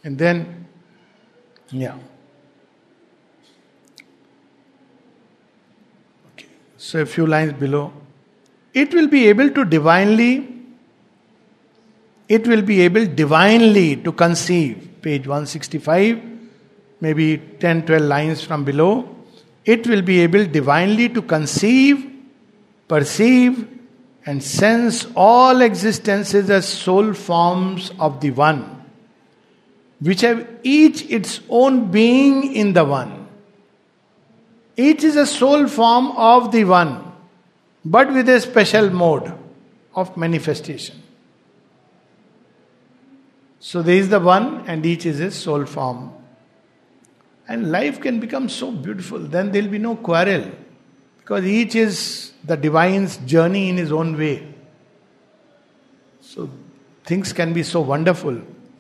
And then, yeah. Okay. So a few lines below. It will be able to divinely, it will be able divinely to conceive. Page one sixty-five, maybe ten, twelve lines from below. It will be able divinely to conceive, perceive, and sense all existences as soul forms of the One, which have each its own being in the One. Each is a soul form of the One, but with a special mode of manifestation. So there is the One, and each is a soul form. And life can become so beautiful. Then there will be no quarrel, because each is the divine's journey in his own way. So things can be so wonderful.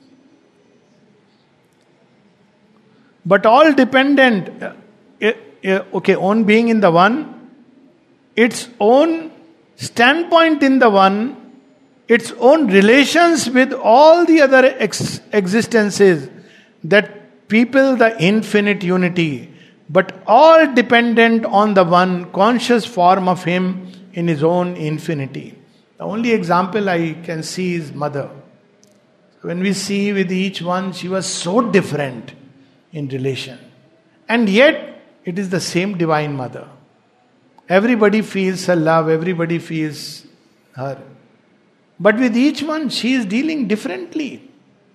But all dependent, uh, uh, okay, own being in the One, its own standpoint in the One, its own relations with all the other ex- existences that people the infinite unity, but all dependent on the one conscious form of Him in His own infinity. The only example I can see is Mother. When we see with each one, she was so different in relation. And yet, it is the same Divine Mother. Everybody feels her love, everybody feels her. But with each one, she is dealing differently.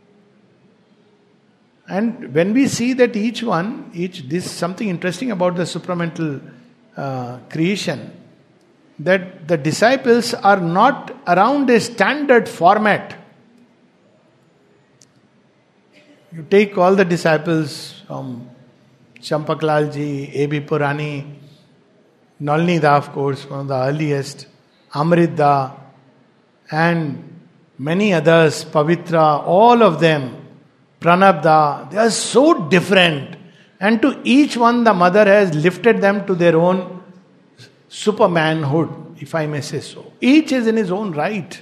And when we see that each one, each this something interesting about the supramental uh, creation, that the disciples are not around a standard format. You take all the disciples from Champaklal ji, A B Purani, Nalini Da, of course, one of the earliest, Amrit Da, and many others, Pavitra, all of them, Pranab, they are so different. And to each one, the mother has lifted them to their own supermanhood, if I may say so. Each is in his own right.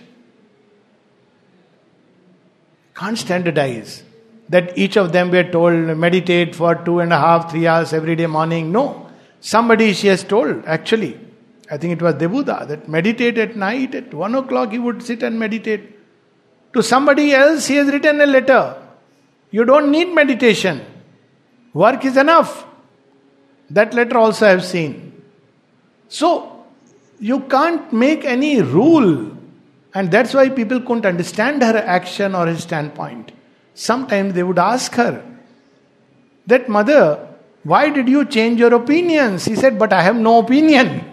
Can't standardize. That each of them were told, meditate for two and a half, three hours every day morning. No. Somebody she has told, actually. I think it was Debuda, that meditate at night, at one o'clock he would sit and meditate. To somebody else, he has written a letter. You don't need meditation. Work is enough. That letter also I have seen. So, you can't make any rule. And that's why people couldn't understand her action or his standpoint. Sometimes they would ask her, that mother, why did you change your opinions? He said, but I have no opinion.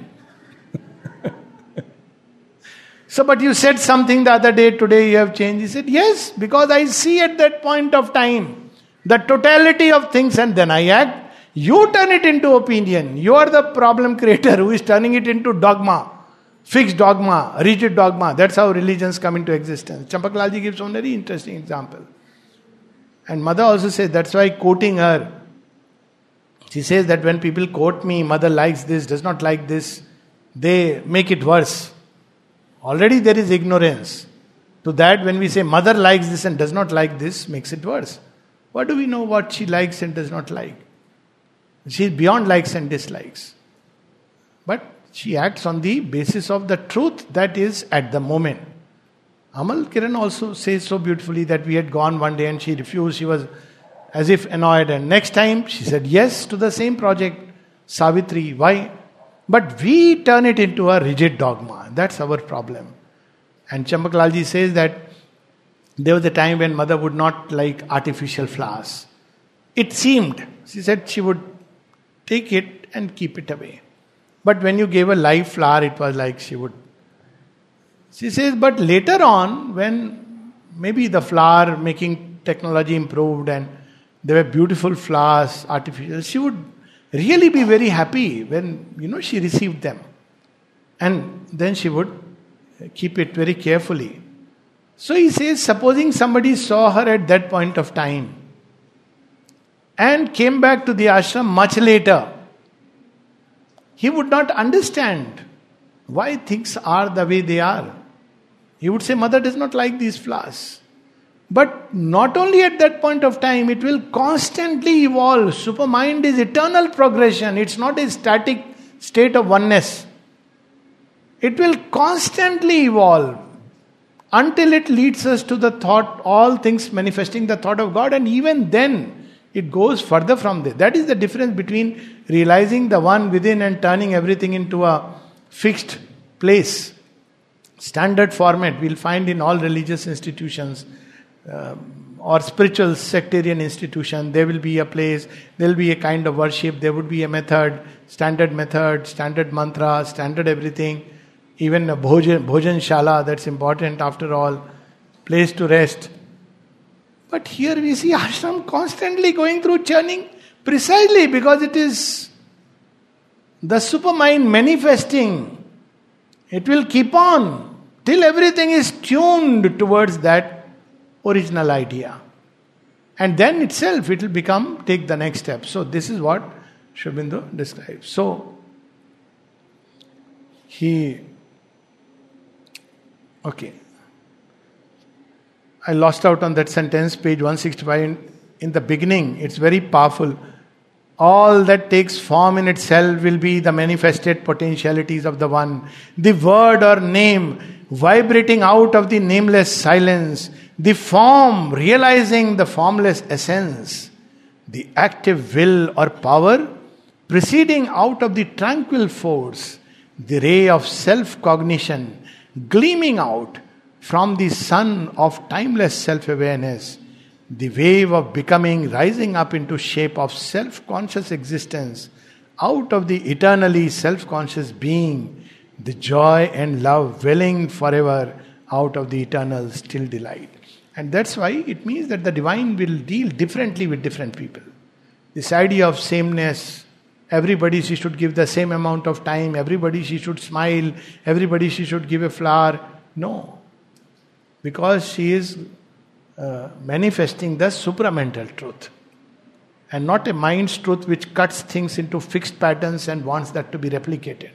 So, but you said something the other day, today you have changed. He said, yes, because I see at that point of time the totality of things and then I act. You turn it into opinion. You are the problem creator who is turning it into dogma, fixed dogma, rigid dogma. That's how religions come into existence. Champaklal gives one very interesting example. And mother also says, that's why quoting her, she says that when people quote me, mother likes this, does not like this, they make it worse. Already there is ignorance. To that, when we say mother likes this and does not like this, makes it worse. What do we know what she likes and does not like? She is beyond likes and dislikes. But she acts on the basis of the truth that is at the moment. Amal Kiran also says so beautifully that we had gone one day and she refused. She was as if annoyed. And next time she said yes to the same project. Savitri. Why? But we turn it into a rigid dogma. That's our problem. And Champaklal says that there was a time when mother would not like artificial flowers. It seemed, she said she would take it and keep it away. But when you gave a live flower, it was like she would. She says, but later on, when maybe the flower making technology improved and there were beautiful flowers, artificial, she would really be very happy when, you know, she received them. And then she would keep it very carefully. So he says, supposing somebody saw her at that point of time and came back to the ashram much later, he would not understand why things are the way they are. He would say, mother does not like these flowers. But not only at that point of time, it will constantly evolve. Supermind is eternal progression. It's not a static state of oneness. It will constantly evolve until it leads us to the thought, all things manifesting the thought of God, and even then it goes further from there. That is the difference between realizing the one within and turning everything into a fixed place. Standard format we'll find in all religious institutions uh, or spiritual sectarian institution. There will be a place, there will be a kind of worship, there would be a method, standard method, standard mantra, standard everything. Even a bhojan, bhojan shala, that's important after all, place to rest. But here we see ashram constantly going through churning, precisely because it is the supermind manifesting. It will keep on till everything is tuned towards that original idea. And then itself it will become, take the next step. So this is what Sri Aurobindo describes. So, he... Okay. I lost out on that sentence, page one sixty-five. In, in the beginning, it's very powerful. All that takes form in itself will be the manifested potentialities of the one. The word or name vibrating out of the nameless silence. The form realizing the formless essence. The active will or power proceeding out of the tranquil force. The ray of self-cognition gleaming out from the sun of timeless self-awareness, the wave of becoming rising up into shape of self-conscious existence, out of the eternally self-conscious being, the joy and love welling forever out of the eternal still delight. And that's why it means that the divine will deal differently with different people. This idea of sameness, everybody she should give the same amount of time, everybody she should smile, everybody she should give a flower. No. Because she is uh, manifesting the supramental truth. And not a mind's truth which cuts things into fixed patterns and wants that to be replicated.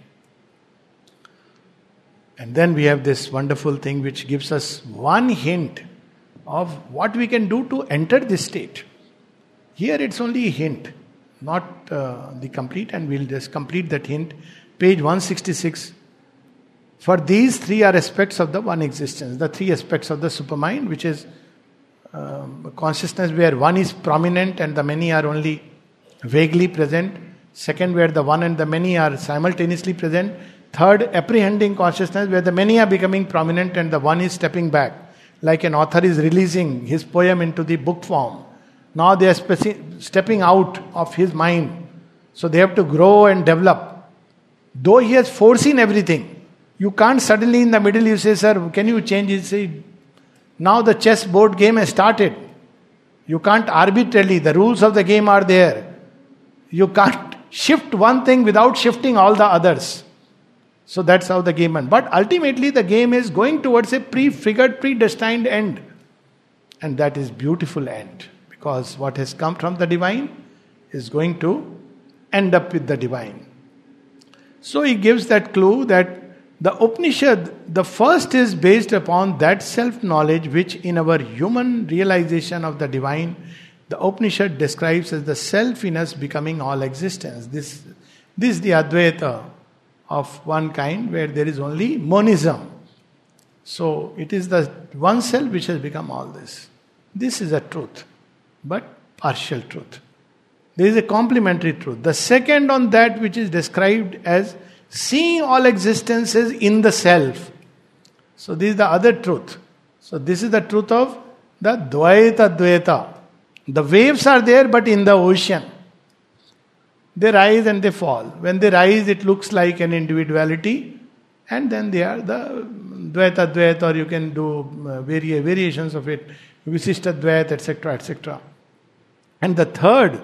And then we have this wonderful thing which gives us one hint of what we can do to enter this state. Here it's only a hint. Not uh, the complete, and we'll just complete that hint. Page one sixty-six. For these three are aspects of the one existence. The three aspects of the supermind, which is um, consciousness where one is prominent and the many are only vaguely present. Second, where the one and the many are simultaneously present. Third, apprehending consciousness where the many are becoming prominent and the one is stepping back. Like an author is releasing his poem into the book form. Now they are speci- stepping out of his mind. So they have to grow and develop. Though he has foreseen everything, you can't suddenly in the middle you say, sir, can you change it? Say, now the chess board game has started. You can't arbitrarily, the rules of the game are there. You can't shift one thing without shifting all the others. So that's how the game ends. But ultimately the game is going towards a prefigured, predestined end. And that is beautiful end. Because what has come from the divine is going to end up with the divine. So he gives that clue that the Upanishad, the first is based upon that self-knowledge which in our human realization of the divine, the Upanishad describes as the self in us becoming all existence. This, this is the Advaita of one kind where there is only monism. So it is the one self which has become all this. This is a truth, but partial truth. There is a complementary truth. The second on that which is described as seeing all existences in the self. So this is the other truth. So this is the truth of the Dvaita Dvaita. The waves are there but in the ocean. They rise and they fall. When they rise it looks like an individuality and then they are the Dvaita Dvaita, or you can do vari- variations of it, Visishta Dvaita, et cetera, et cetera. And the third,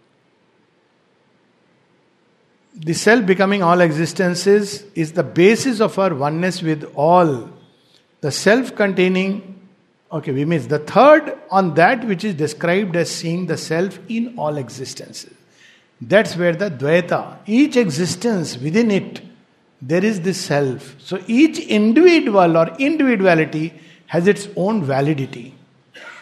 the self becoming all existences, is the basis of our oneness with all. The self containing, okay, we miss the third on that which is described as seeing the self in all existences. That's where the Dvaita, each existence within it, there is this self. So each individual or individuality has its own validity.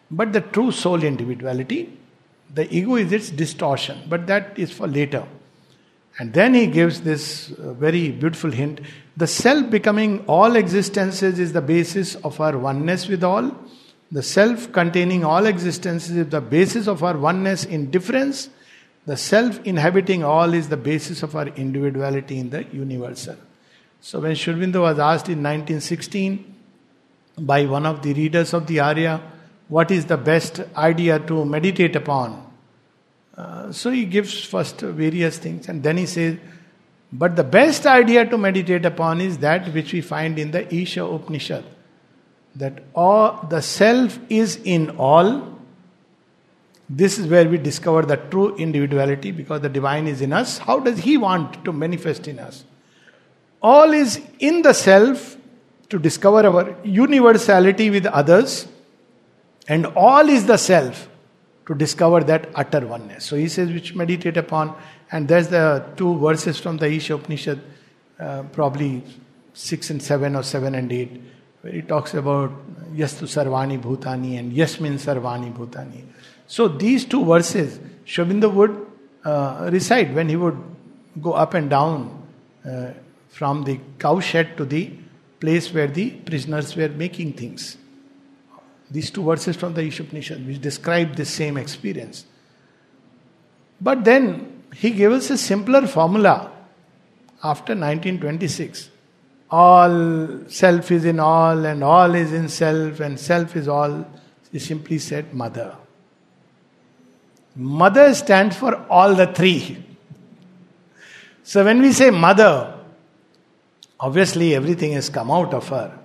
But the true soul individuality, the ego is its distortion, but that is for later. And then he gives this uh, very beautiful hint. The self becoming all existences is the basis of our oneness with all. The self containing all existences is the basis of our oneness in difference. The self inhabiting all is the basis of our individuality in the universal. So when Sri Aurobindo was asked in nineteen sixteen by one of the readers of the Arya, what is the best idea to meditate upon? Uh, so he gives first various things and then he says, but the best idea to meditate upon is that which we find in the Isha Upanishad. That all the self is in all. This is where we discover the true individuality, because the divine is in us. How does he want to manifest in us? All is in the self to discover our universality with others, and all is the self to discover that utter oneness. So he says, which meditate upon, and there's the two verses from the Isha Upanishad, uh, probably six and seven or seven and eight, where he talks about Yastu Sarvani Bhutani and Yasmin Sarvani Bhutani. So these two verses, Sri Aurobindo would uh, recite when he would go up and down uh, from the cowshed to the place where the prisoners were making things. These two verses from the Isha Upanishad, which describe this same experience. But then he gave us a simpler formula after nineteen twenty-six. All self is in all, and all is in self, and self is all. He simply said mother. Mother stands for all the three. So when we say mother, obviously everything has come out of her.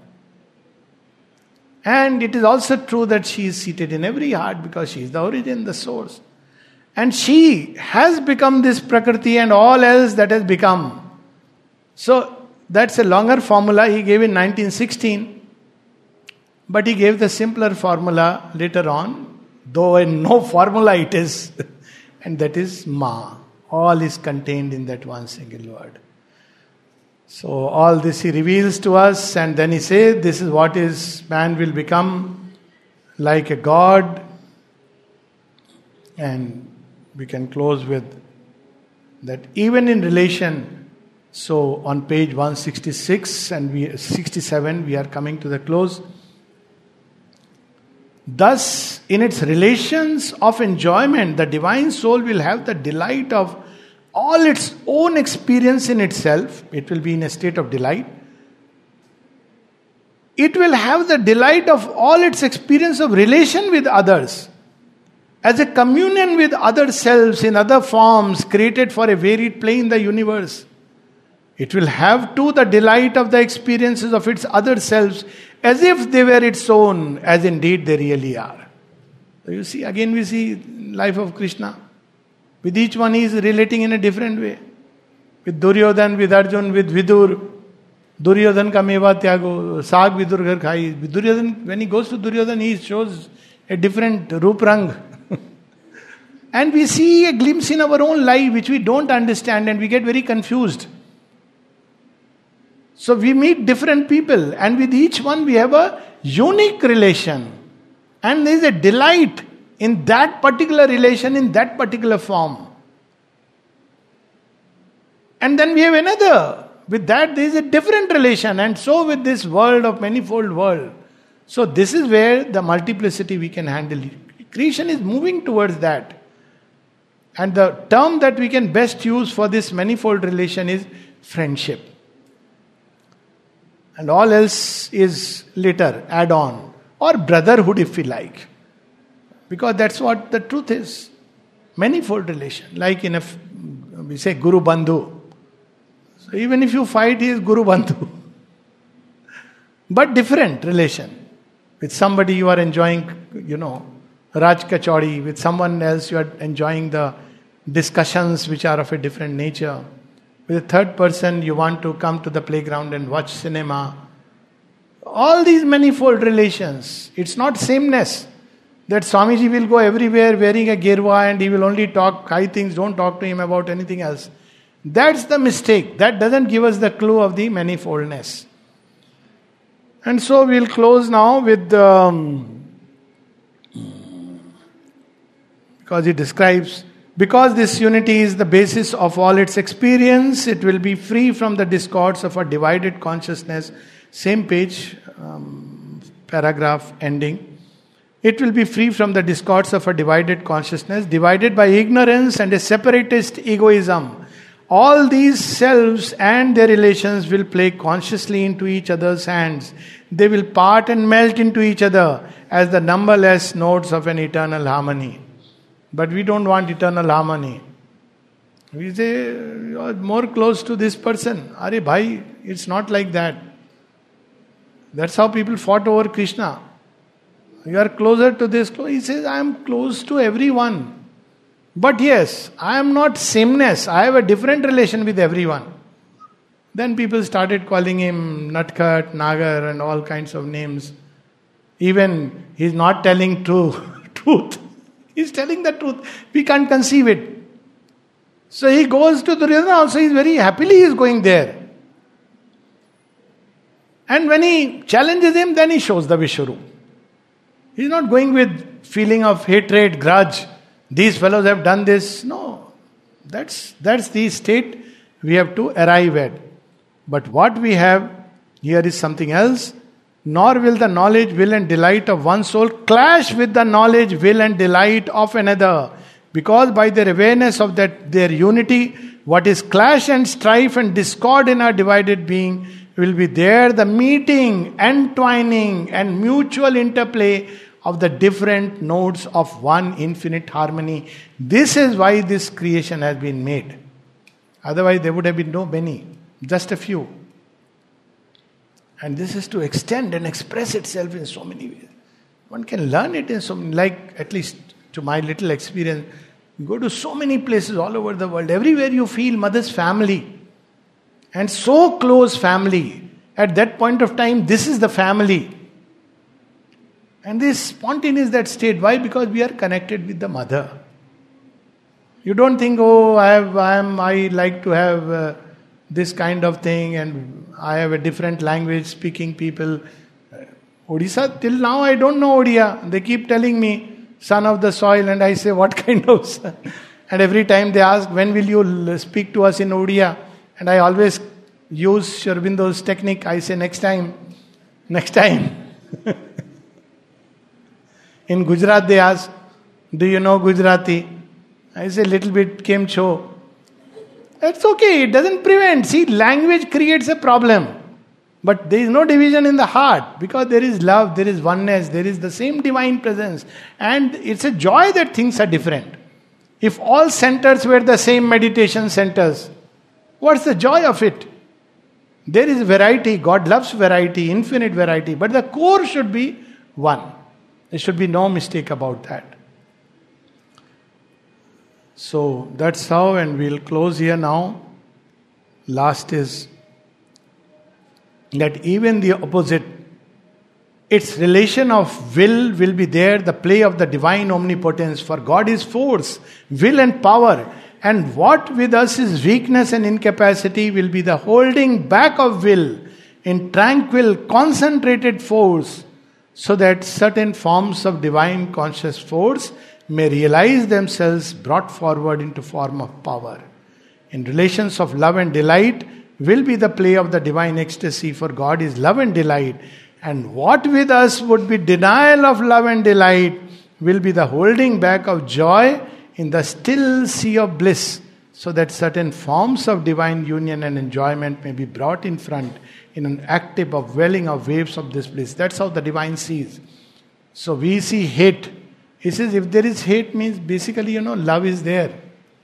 And it is also true that she is seated in every heart because she is the origin, the source. And she has become this Prakriti and all else that has become. So that's a longer formula he gave in nineteen sixteen. But he gave the simpler formula later on, though in no formula it is. And that is Ma. All is contained in that one single word. So all this he reveals to us, and then he says, this is what is, man will become like a god. And we can close with that even in relation. So on page one sixty-six and we sixty-seven, we are coming to the close. Thus, in its relations of enjoyment, the divine soul will have the delight of all its own experience in itself. It will be in a state of delight. It will have the delight of all its experience of relation with others, as a communion with other selves in other forms created for a varied play in the universe. It will have too the delight of the experiences of its other selves as if they were its own, as indeed they really are. So you see, again we see life of Krishna. With each one he is relating in a different way. With Duryodhan, with Arjun, with Vidur. Duryodhan ka meva tyago, saag Vidur ghar khai. With Duryodhan, when he goes to Duryodhan, he shows a different ruprang. And we see a glimpse in our own life which we don't understand and we get very confused. So we meet different people and with each one we have a unique relation. And there is a delight in that particular relation, in that particular form. And then we have another. With that there is a different relation. And so with this world of manifold world. So this is where the multiplicity we can handle. Creation is moving towards that. And the term that we can best use for this manifold relation is friendship. And all else is later, add on. Or brotherhood if we like. Because that's what the truth is. Manifold relation. Like in a, we say Guru Bandhu. So even if you fight, he is Guru Bandhu. But different relation. With somebody you are enjoying, you know, Raj Kachori. With someone else you are enjoying the discussions which are of a different nature. With a third person you want to come to the playground and watch cinema. All these manifold relations. It's not sameness. That Swamiji will go everywhere wearing a girva and he will only talk high things, don't talk to him about anything else. That's the mistake. That doesn't give us the clue of the manifoldness. And so we'll close now with the... Um, Because he describes, because this unity is the basis of all its experience, it will be free from the discords of a divided consciousness. Same page, um, paragraph ending. It will be free from the discords of a divided consciousness, divided by ignorance and a separatist egoism. All these selves and their relations will play consciously into each other's hands. They will part and melt into each other as the numberless notes of an eternal harmony. But we don't want eternal harmony. We say, you are more close to this person. Are bhai, it's not like that. That's how people fought over Krishna. You are closer to this. He says, I am close to everyone. But yes, I am not sameness. I have a different relation with everyone. Then people started calling him Natkat, Nagar and all kinds of names. Even he's not telling true truth. He's telling the truth. We can't conceive it. So he goes to Duryodhana also. He's very happily he's going there. And when he challenges him, then he shows the Vishwarup. He's not going with feeling of hatred, grudge. These fellows have done this. No. That's, that's the state we have to arrive at. But what we have here is something else. Nor will the knowledge, will and delight of one soul clash with the knowledge, will and delight of another. Because by their awareness of that their unity, what is clash and strife and discord in our divided being, will be there the meeting, entwining and mutual interplay of the different notes of one infinite harmony. This is why this creation has been made. Otherwise there would have been no many, just a few. And this is to extend and express itself in so many ways. One can learn it in so many, like at least to my little experience, you go to so many places all over the world. Everywhere you feel mother's family. And so close family. At that point of time, this is the family. And this spontaneous that state. Why? Because we are connected with the mother. You don't think, oh, I have, I am, I like to have uh, this kind of thing, and I have a different language speaking people. Odisha, till now I don't know Odia. They keep telling me, son of the soil, and I say, what kind of son? And every time they ask, when will you speak to us in Odia? And I always use Sri Aurobindo's technique. I say, next time, next time. In Gujarat they ask, do you know Gujarati? I say, little bit, kem cho. That's okay, it doesn't prevent. See, language creates a problem. But there is no division in the heart, because there is love, there is oneness, there is the same divine presence. And it's a joy that things are different. If all centers were the same meditation centers, what's the joy of it? There is variety. God loves variety, infinite variety. But the core should be one. There should be no mistake about that. So that's how, and we'll close here now. Last is that even the opposite, its relation of will will be there, the play of the divine omnipotence. For God is force, will and power. And what with us is weakness and incapacity will be the holding back of will in tranquil, concentrated force, so that certain forms of divine conscious force may realize themselves brought forward into form of power. In relations of love and delight will be the play of the divine ecstasy, for God is love and delight. And what with us would be denial of love and delight will be the holding back of joy in the still sea of bliss, so that certain forms of divine union and enjoyment may be brought in front in an active upwelling of waves of this bliss. That's how the divine sees. So we see hate. He says if there is hate, means basically, you know, love is there.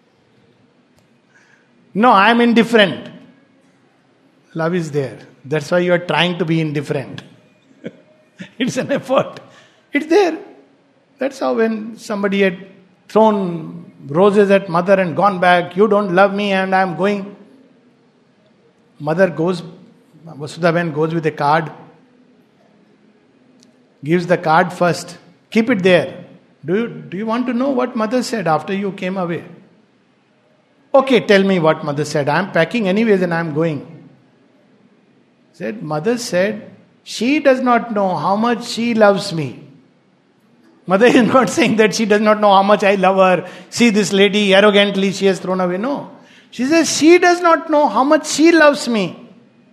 No, I am indifferent. Love is there. That's why you are trying to be indifferent. It's an effort. It's there. That's how when somebody had thrown roses at mother and gone back, you don't love me and I am going. Mother goes, Vasudhaben goes with a card, gives the card first, keep it there. Do you, do you want to know what mother said after you came away? Okay, tell me what mother said. I am packing anyways and I am going. Said, mother said, she does not know how much she loves me. Mother is not saying that she does not know how much I love her. See this lady, arrogantly she has thrown away. No. She says she does not know how much she loves me.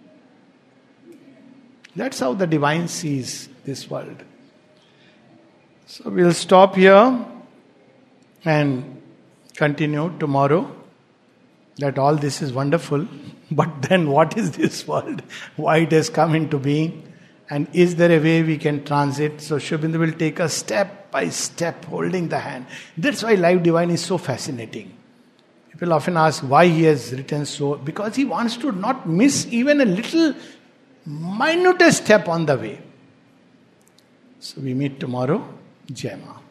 That's how the divine sees this world. So we'll stop here and continue tomorrow. That all this is wonderful. But then what is this world? Why it has come into being? And is there a way we can transit? So Sri Aurobindo will take us step by step, holding the hand. That's why Life Divine is so fascinating. People often ask why he has written so. Because he wants to not miss even a little minutest step on the way. So we meet tomorrow. Jai Ma.